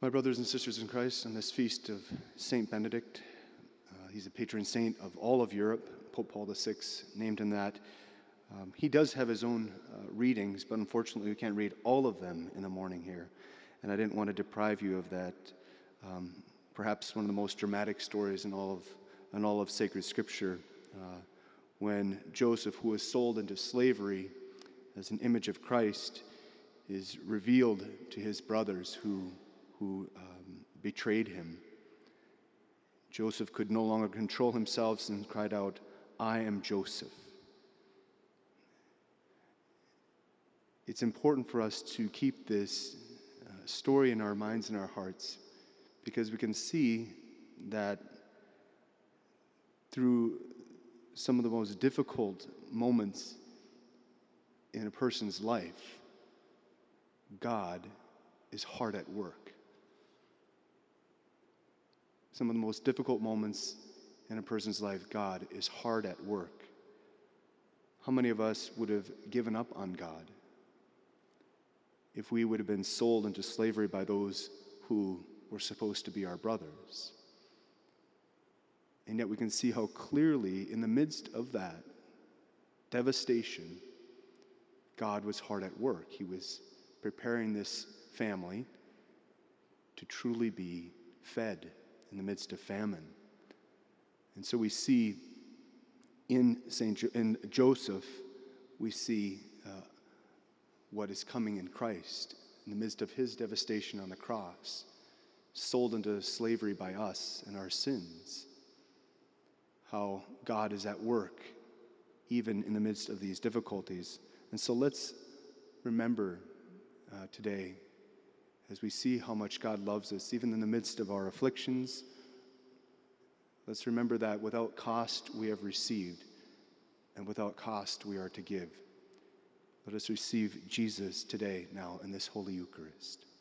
My brothers and sisters in Christ, on this feast of Saint Benedict, he's a patron saint of all of Europe. Pope Paul VI named him that. He does have his own readings, but unfortunately we can't read all of them in the morning here. And I didn't want to deprive you of that. Perhaps one of the most dramatic stories in all of sacred scripture, when Joseph, who was sold into slavery as an image of Christ, is revealed to his brothers who betrayed him. Joseph could no longer control himself and cried out, "I am Joseph." It's important for us to keep this story in our minds and our hearts, because we can see that through some of the most difficult moments in a person's life, God is hard at work. Some of the most difficult moments in a person's life, God is hard at work. How many of us would have given up on God if we would have been sold into slavery by those who were supposed to be our brothers? And yet we can see how clearly, in the midst of that devastation, God was hard at work. He was preparing this family to truly be fed in the midst of famine. And so we see in Joseph, we see what is coming in Christ in the midst of his devastation on the cross, sold into slavery by us and our sins. How God is at work even in the midst of these difficulties. And so let's remember today, as we see how much God loves us, even in the midst of our afflictions, let's remember that without cost we have received, and without cost we are to give. Let us receive Jesus today, now, in this Holy Eucharist.